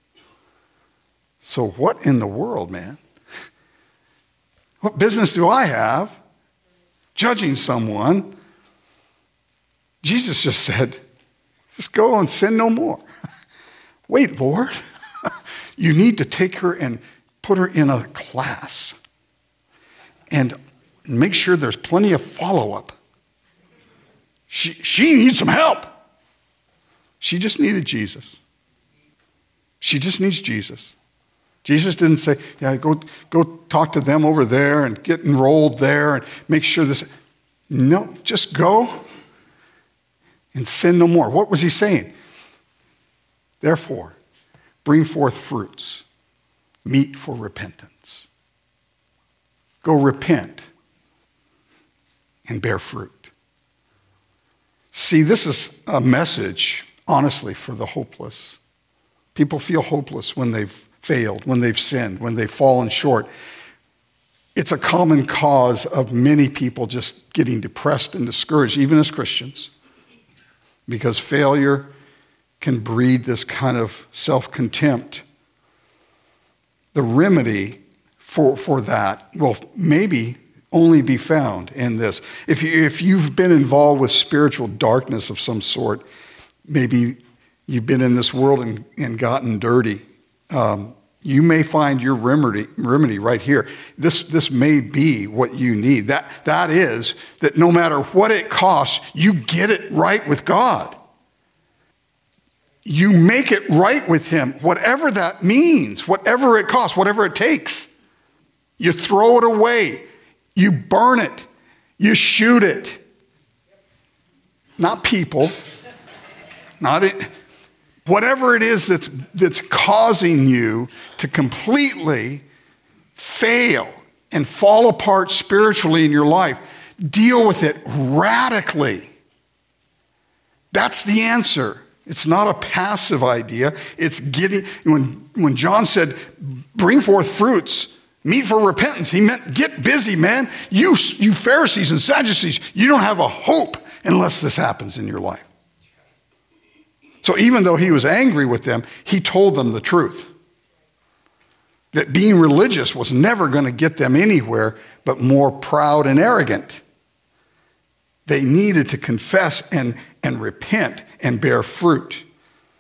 So what in the world, man? What business do I have judging someone? Jesus just said, just go and sin no more. Wait, Lord, you need to take her and put her in a class and make sure there's plenty of follow-up. She needs some help. She just needed Jesus. She just needs Jesus. Jesus didn't say, yeah, go talk to them over there and get enrolled there and make sure this. No, just go and sin no more. What was he saying? Therefore, bring forth fruits, meet for repentance. Go repent and bear fruit. See, this is a message, honestly, for the hopeless. People feel hopeless when they've failed, when they've sinned, when they've fallen short. It's a common cause of many people just getting depressed and discouraged, even as Christians, because failure can breed this kind of self-contempt. The remedy for that will maybe only be found in this. If you've been involved with spiritual darkness of some sort, maybe you've been in this world and gotten dirty, you may find your remedy right here. This may be what you need. That is that no matter what it costs, you get it right with God. You make it right with him, whatever that means, whatever it costs, whatever it takes. You throw it away. You burn it. You shoot it. Not people. Not it. Whatever it is that's causing you to completely fail and fall apart spiritually in your life, deal with it radically. That's the answer. It's not a passive idea. It's getting, when John said, bring forth fruits, meet for repentance, he meant get busy, man. You Pharisees and Sadducees, you don't have a hope unless this happens in your life. So even though he was angry with them, he told them the truth. That being religious was never going to get them anywhere but more proud and arrogant. They needed to confess and repent and bear fruit.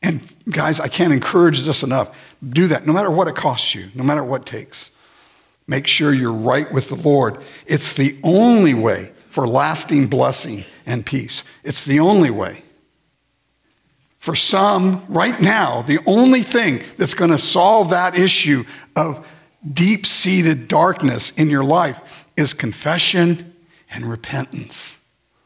And guys, I can't encourage this enough. Do that no matter what it costs you, no matter what it takes. Make sure you're right with the Lord. It's the only way for lasting blessing and peace. It's the only way. For some, right now, the only thing that's going to solve that issue of deep-seated darkness in your life is confession and repentance.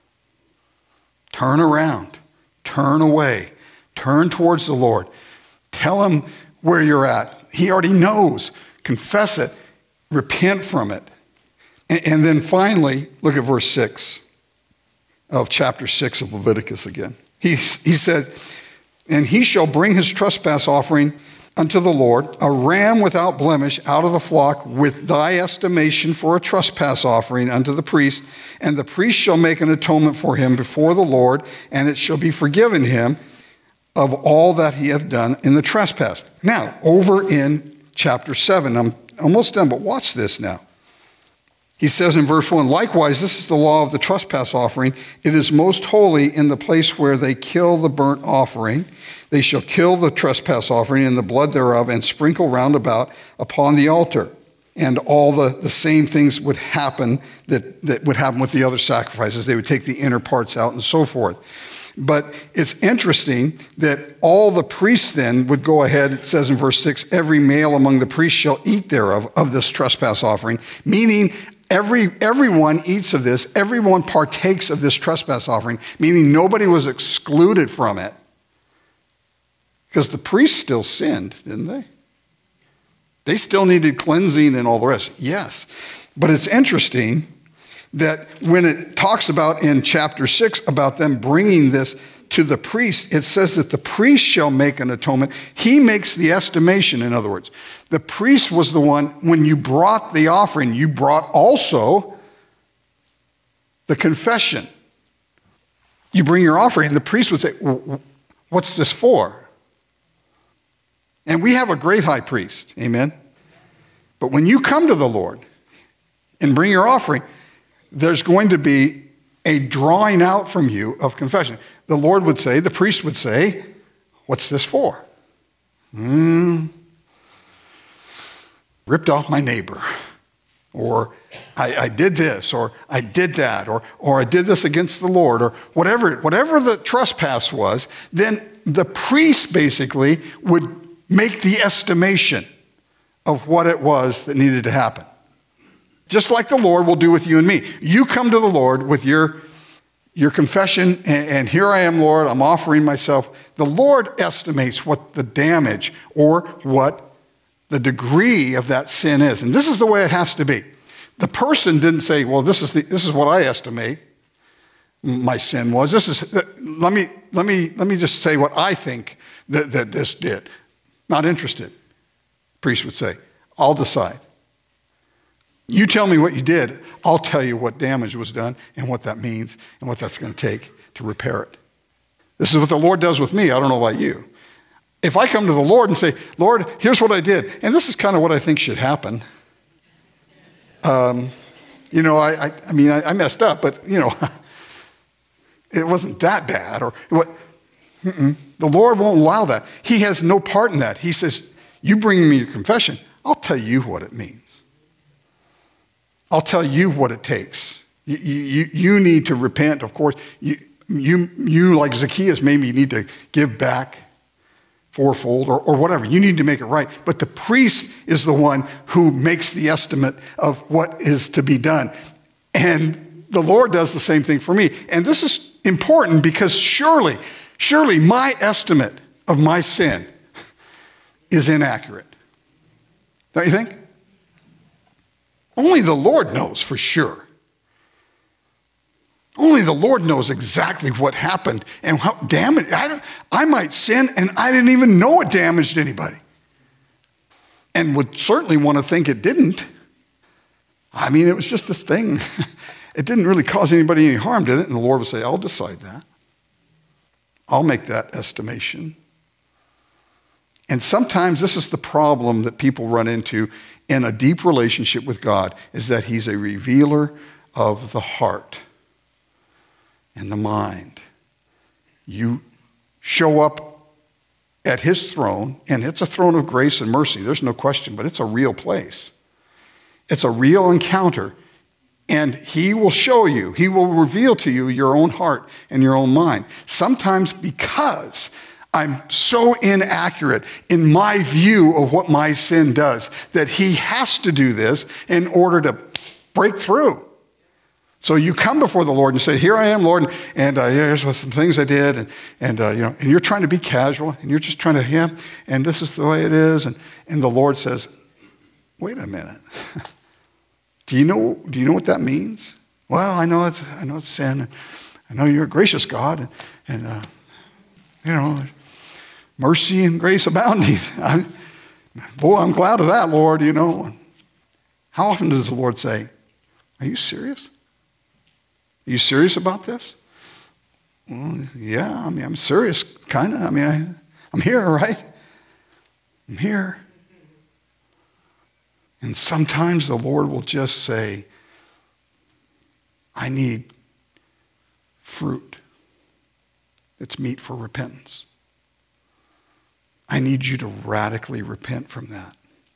Turn around. Turn away. Turn towards the Lord. Tell him where you're at. He already knows. Confess it. Repent from it. And then finally, look at verse 6 of chapter 6 of Leviticus again. He said, and he shall bring his trespass offering unto the Lord, a ram without blemish out of the flock with thy estimation for a trespass offering unto the priest. And the priest shall make an atonement for him before the Lord, and it shall be forgiven him of all that he hath done in the trespass. Now, over in chapter 7, I'm almost done, but watch this now. He says in verse 1, likewise, this is the law of the trespass offering. It is most holy in the place where they kill the burnt offering. They shall kill the trespass offering and the blood thereof and sprinkle round about upon the altar. And all the same things would happen that would happen with the other sacrifices. They would take the inner parts out and so forth. But it's interesting that all the priests then would go ahead, it says in verse 6, every male among the priests shall eat thereof, of this trespass offering, meaning everyone eats of this, everyone partakes of this trespass offering, meaning nobody was excluded from it. Because the priests still sinned, didn't they? They still needed cleansing and all the rest. Yes. But it's interesting that when it talks about in chapter 6 about them bringing this to the priest, it says that the priest shall make an atonement. He makes the estimation, in other words. The priest was the one, when you brought the offering, you brought also the confession. You bring your offering, and the priest would say, what's this for? And we have a great high priest, amen? But when you come to the Lord and bring your offering, there's going to be a drawing out from you of confession. The Lord would say, the priest would say, what's this for? Ripped off my neighbor. Or I did this, or I did that, or I did this against the Lord, or whatever the trespass was, then the priest basically would make the estimation of what it was that needed to happen. Just like the Lord will do with you and me. You come to the Lord with your confession, and here I am, Lord, I'm offering myself. The Lord estimates what the damage or what the degree of that sin is. And this is the way it has to be. The person didn't say, well, this is what I estimate my sin was. Let me just say what I think that this did. Not interested. Priest would say, I'll decide. You tell me what you did, I'll tell you what damage was done and what that means and what that's going to take to repair it. This is what the Lord does with me. I don't know about you. If I come to the Lord and say, Lord, here's what I did, and this is kind of what I think should happen. I messed up, but, it wasn't that bad. Or what? The Lord won't allow that. He has no part in that. He says, you bring me your confession, I'll tell you what it means. I'll tell you what it takes. You need to repent, of course. You like Zacchaeus, maybe need to give back fourfold or whatever. You need to make it right. But the priest is the one who makes the estimate of what is to be done. And the Lord does the same thing for me. And this is important because surely my estimate of my sin is inaccurate. Don't you think? Only the Lord knows for sure. Only the Lord knows exactly what happened and how damaged. I might sin and I didn't even know it damaged anybody. And would certainly want to think it didn't. I mean, it was just this thing. It didn't really cause anybody any harm, did it? And the Lord would say, I'll decide that. I'll make that estimation. And sometimes this is the problem that people run into in a deep relationship with God, is that he's a revealer of the heart and the mind. You show up at his throne, and it's a throne of grace and mercy, there's no question, but it's a real place. It's a real encounter, and he will show you, he will reveal to you your own heart and your own mind. Sometimes because I'm so inaccurate in my view of what my sin does that he has to do this in order to break through. So you come before the Lord and say, here I am, Lord, and here's some things I did, and you're trying to be casual, and you're just trying to, and this is the way it is, and the Lord says, wait a minute, do you know what that means? Well, I know it's sin, and I know you're a gracious God, and mercy and grace abounding. I'm glad of that, Lord, How often does the Lord say, are you serious? Are you serious about this? Well, yeah, I'm serious, kind of. I'm here, right? I'm here. And sometimes the Lord will just say, I need fruit. It's meat for repentance. I need you to radically repent from that.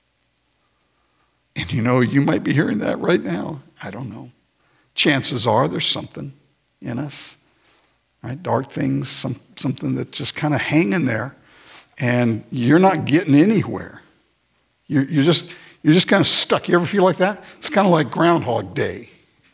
And you might be hearing that right now. I don't know. Chances are there's something in us, right? Dark things, something that's just kind of hanging there, and you're not getting anywhere. You're just kind of stuck. You ever feel like that? It's kind of like Groundhog Day.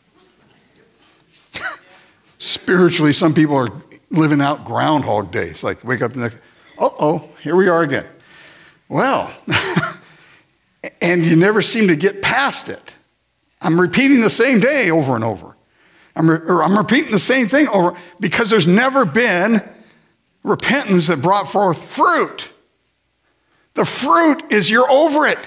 Spiritually, some people are living out Groundhog Day. It's like wake up the next, here we are again. Well, and you never seem to get past it. I'm repeating the same day over and over. I'm repeating the same thing over because there's never been repentance that brought forth fruit. The fruit is you're over it.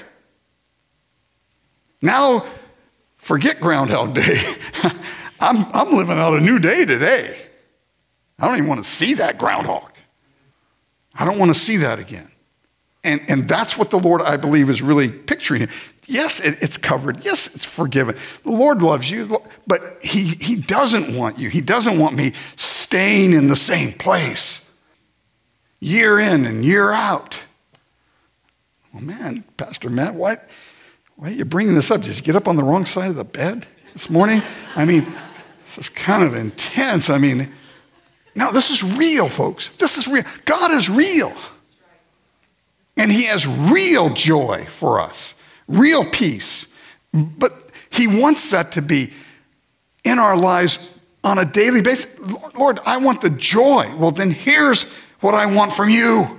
Now, forget Groundhog Day. I'm living out a new day today. I don't even want to see that groundhog. I don't want to see that again. And that's what the Lord, I believe, is really picturing here. Yes, it's covered. Yes, it's forgiven. The Lord loves you, but he doesn't want you. He doesn't want me staying in the same place year in and year out. Well, man, Pastor Matt, why are you bringing this up? Did you get up on the wrong side of the bed this morning? This is kind of intense. No, this is real, folks. This is real. God is real. And he has real joy for us, real peace. But he wants that to be in our lives on a daily basis. Lord, I want the joy. Well, then here's what I want from you.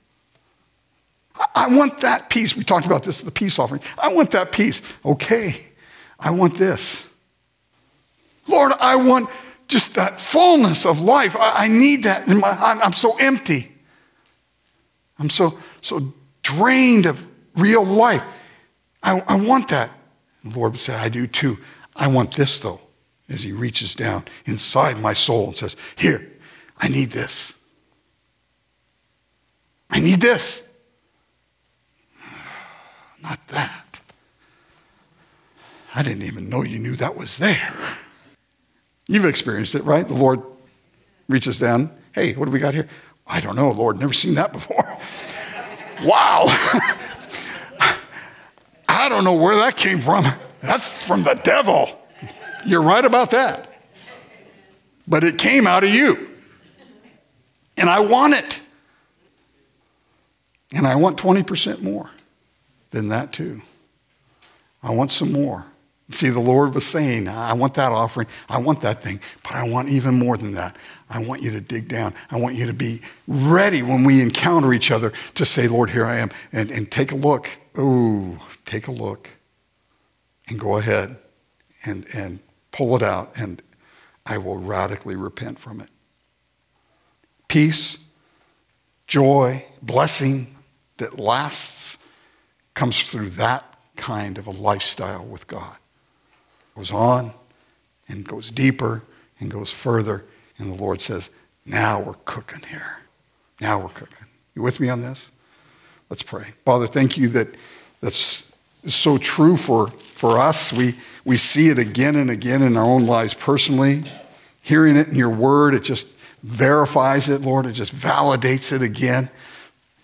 I want that peace. We talked about this, the peace offering. I want that peace. Okay, I want this. Lord, I want just that fullness of life. I need that. I'm so empty. I'm so drained of real life. I want that. And the Lord would say, I do too. I want this though, as he reaches down inside my soul and says, here, I need this. I need this. Not that. I didn't even know you knew that was there. You've experienced it, right? The Lord reaches down. Hey, what do we got here? I don't know, Lord. Never seen that before. Wow. I don't know where that came from. That's from the devil. You're right about that. But it came out of you. And I want it. And I want 20% more than that too. I want some more. See, the Lord was saying, I want that offering. I want that thing. But I want even more than that. I want you to dig down. I want you to be ready when we encounter each other to say, Lord, here I am. And take a look. Ooh, take a look. And go ahead and pull it out. And I will radically repent from it. Peace, joy, blessing that lasts comes through that kind of a lifestyle with God. Goes on and goes deeper and goes further. And the Lord says, now we're cooking here. Now we're cooking. You with me on this? Let's pray. Father, thank you that's so true for us. We see it again and again in our own lives personally. Hearing it in your word, it just verifies it, Lord. It just validates it again.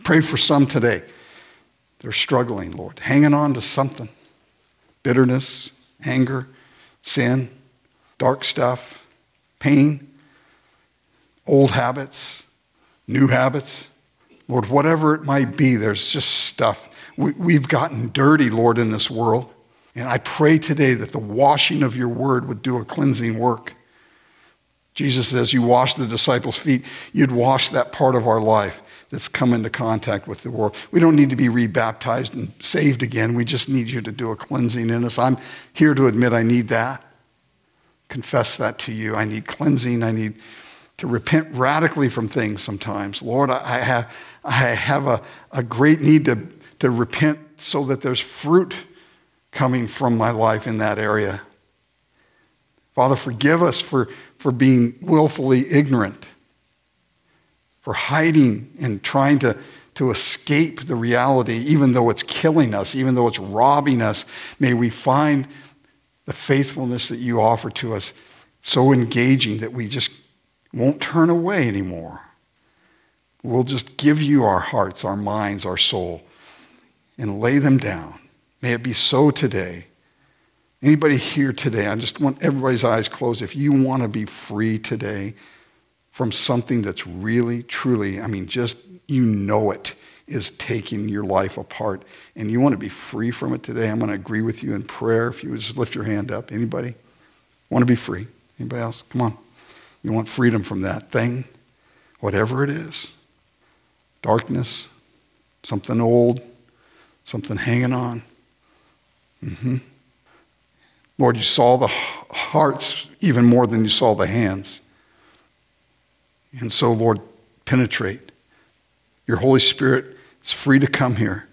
Pray for some today. They're struggling, Lord, hanging on to something. Bitterness, anger, sin, dark stuff, pain, old habits, new habits. Lord, whatever it might be, there's just stuff. We've gotten dirty, Lord, in this world. And I pray today that the washing of your word would do a cleansing work. Jesus says, you wash the disciples' feet, you'd wash that part of our life that's come into contact with the world. We don't need to be rebaptized and saved again. We just need you to do a cleansing in us. I'm here to admit I need that. Confess that to you. I need cleansing. I need to repent radically from things sometimes. Lord, I have a great need to repent so that there's fruit coming from my life in that area. Father, forgive us for being willfully ignorant, for hiding and trying to escape the reality, even though it's killing us, even though it's robbing us. May we find the faithfulness that you offer to us so engaging that we just won't turn away anymore. We'll just give you our hearts, our minds, our soul, and lay them down. May it be so today. Anybody here today, I just want everybody's eyes closed. If you want to be free today from something that's really, truly, just you know it is taking your life apart, and you want to be free from it today, I'm going to agree with you in prayer. If you would just lift your hand up. Anybody want to be free? Anybody else? Come on. You want freedom from that thing, whatever it is. Darkness, something old, something hanging on. Lord, you saw the hearts even more than you saw the hands. And so, Lord, penetrate. Your Holy Spirit is free to come here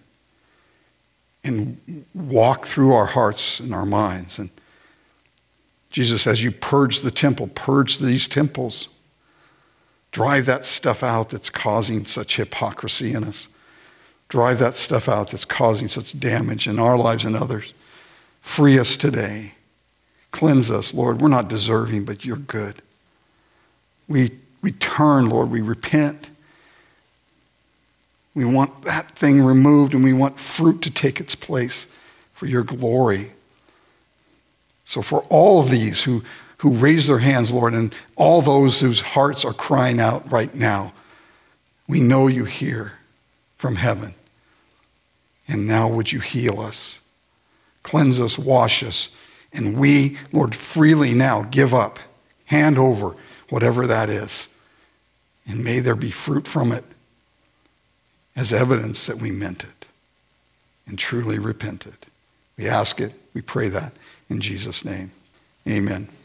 and walk through our hearts and our minds. And Jesus, as you purge the temple, purge these temples. Drive that stuff out that's causing such hypocrisy in us. Drive that stuff out that's causing such damage in our lives and others. Free us today. Cleanse us, Lord. We're not deserving, but you're good. We turn, Lord. We repent. We want that thing removed, and we want fruit to take its place for your glory. So for all of these who raise their hands, Lord, and all those whose hearts are crying out right now, we know you hear from heaven. And now would you heal us, cleanse us, wash us, and we, Lord, freely now give up, hand over whatever that is, and may there be fruit from it as evidence that we meant it and truly repented. We ask it, we pray that in Jesus' name. Amen.